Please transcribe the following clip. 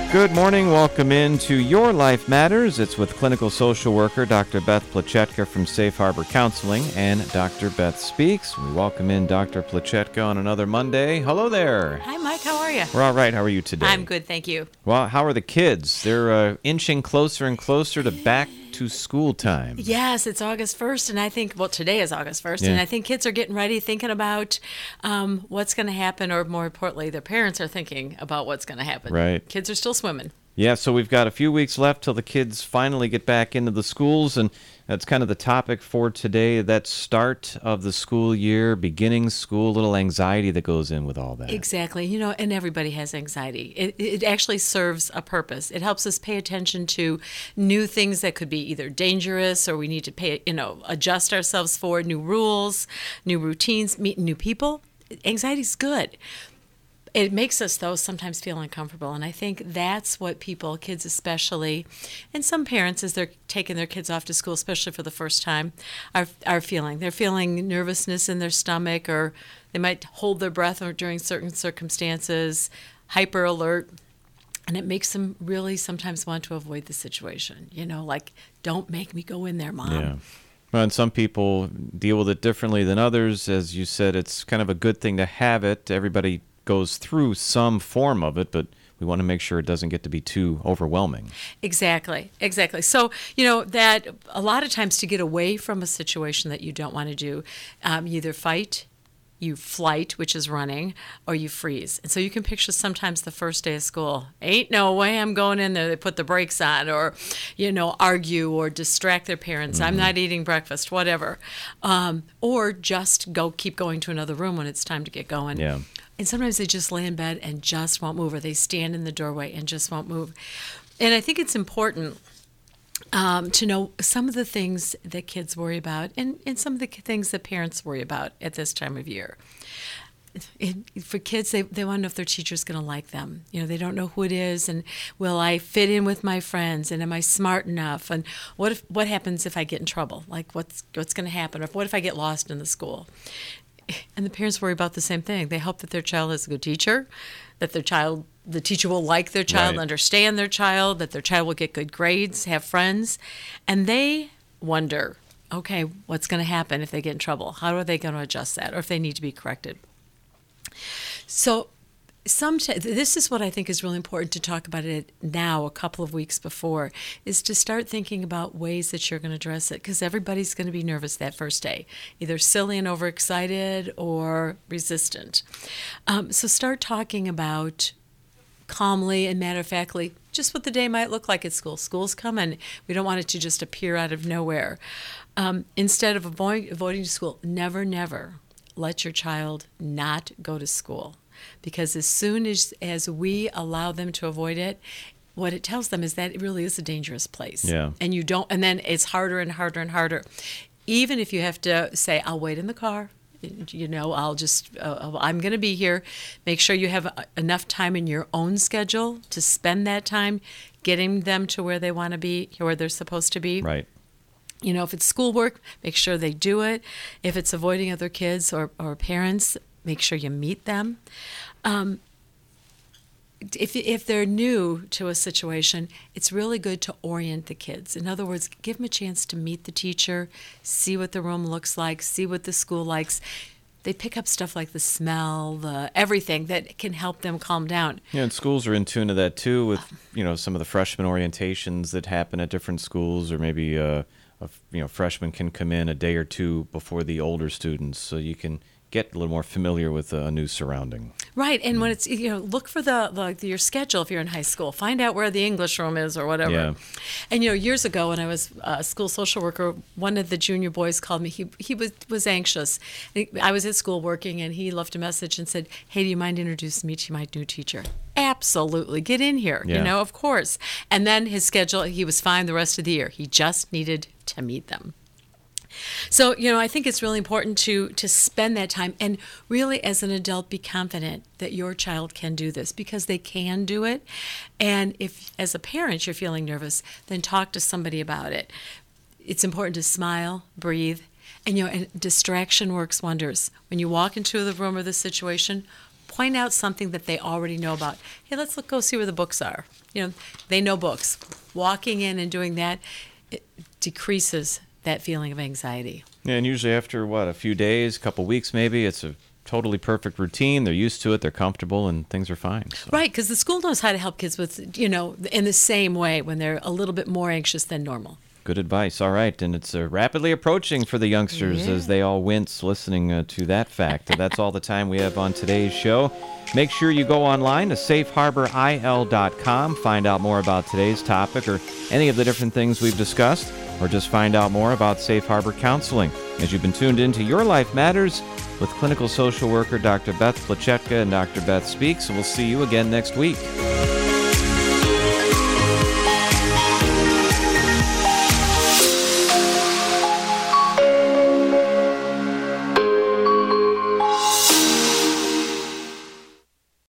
Good morning. Welcome into Your Life Matters. It's with clinical social worker Dr. Beth Plachetka from Safe Harbor Counseling and Dr. Beth Speaks. We welcome in Dr. Plachetka on another Monday. Hello there. Hi, Mike. How are you? We're all right. How are you today? I'm good, thank you. Well, how are the kids? They're inching closer and closer to back to school time. Yes, it's August 1st, and I think, well, today is August 1st, Yeah. and I think kids are getting ready, thinking about what's going to happen, or more importantly, their parents are thinking about what's going to happen. Right. Kids are still swimming. Yeah, so we've got a few weeks left till the kids finally get back into the schools, and that's kind of the topic for today, that start of the school year, beginning school, little anxiety that goes in with all that. Exactly. You know, and everybody has anxiety. It actually serves a purpose. It helps us pay attention to new things that could be either dangerous or we need to adjust ourselves for new rules, new routines, meet new people. Anxiety is good. It makes us, though, sometimes feel uncomfortable. And I think that's what people, kids especially, and some parents, as they're taking their kids off to school, especially for the first time, are feeling. They're feeling nervousness in their stomach, or they might hold their breath during certain circumstances, hyper alert. And it makes them really sometimes want to avoid the situation. You know, like, don't make me go in there, Mom. Yeah. Well, and some people deal with it differently than others. As you said, it's kind of a good thing to have it. Everybody goes through some form of it, but we want to make sure it doesn't get to be too overwhelming. Exactly. So, you know, that a lot of times to get away from a situation that you don't want to do, you either fight, you flight, which is running, or you freeze. And so you can picture sometimes the first day of school, ain't no way I'm going in there. They put the brakes on, or, you know, argue or distract their parents. I'm not eating breakfast, whatever. Or just keep going to another room when it's time to get going. Yeah. And sometimes they just lay in bed and just won't move, or they stand in the doorway and just won't move. And I think it's important to know some of the things that kids worry about, and some of the things that parents worry about at this time of year. For kids, they want to know if their teacher's going to like them. You know, they don't know who it is, and will I fit in with my friends, and am I smart enough, and what happens if I get in trouble? Like, what's going to happen, or what if I get lost in the school? And the parents worry about the same thing. They hope that their child is a good teacher, that the teacher will like their child, Right. understand their child, that their child will get good grades, have friends. And they wonder, okay, what's going to happen if they get in trouble? How are they going to adjust that, or if they need to be corrected? So this is what I think is really important to talk about it now, a couple of weeks before, is to start thinking about ways that you're going to address it, because everybody's going to be nervous that first day, either silly and overexcited or resistant. So start talking about calmly and matter-of-factly just what the day might look like at school. School's coming. We don't want it to just appear out of nowhere. Instead of avoiding school, never let your child not go to school. Because as soon as we allow them to avoid it, what it tells them is that it really is a dangerous place. Yeah. And then it's harder and harder and harder. Even if you have to say, I'll wait in the car, you know, I'm going to be here. Make sure you have enough time in your own schedule to spend that time getting them to where they want to be, where they're supposed to be. Right. You know, if it's schoolwork, make sure they do it. If it's avoiding other kids or parents, make sure you meet them. If they're new to a situation, it's really good to orient the kids. In other words, give them a chance to meet the teacher, see what the room looks like, see what the school likes. They pick up stuff like the smell, everything that can help them calm down. Yeah, and schools are in tune to that too, with some of the freshman orientations that happen at different schools, or maybe freshmen can come in a day or two before the older students, so you can get a little more familiar with a new surrounding. Right, and when it's, look for your schedule if you're in high school. Find out where the English room is or whatever. Yeah. And, years ago when I was a school social worker, one of the junior boys called me. He was anxious. I was at school working, and he left a message and said, hey, do you mind introducing me to my new teacher? Absolutely. Get in here, Yeah. of course. And then his schedule, he was fine the rest of the year. He just needed to meet them. So, I think it's really important to spend that time and really, as an adult, be confident that your child can do this, because they can do it. And if, as a parent, you're feeling nervous, then talk to somebody about it. It's important to smile, breathe, and distraction works wonders. When you walk into the room or the situation, point out something that they already know about. Hey, let's go see where the books are. They know books. Walking in and doing that, it decreases that feeling of anxiety. Yeah, and usually after, a few days, a couple weeks maybe, it's a totally perfect routine. They're used to it, they're comfortable, and things are fine. So. Right, because the school knows how to help kids with, in the same way when they're a little bit more anxious than normal. Good advice. All right, and it's rapidly approaching for the youngsters as they all wince listening to that fact. That's all the time we have on today's show. Make sure you go online to safeharboril.com, find out more about today's topic or any of the different things we've discussed, or just find out more about Safe Harbor Counseling. As you've been tuned into Your Life Matters with clinical social worker Dr. Beth Plachetka and Dr. Beth Speaks, and we'll see you again next week.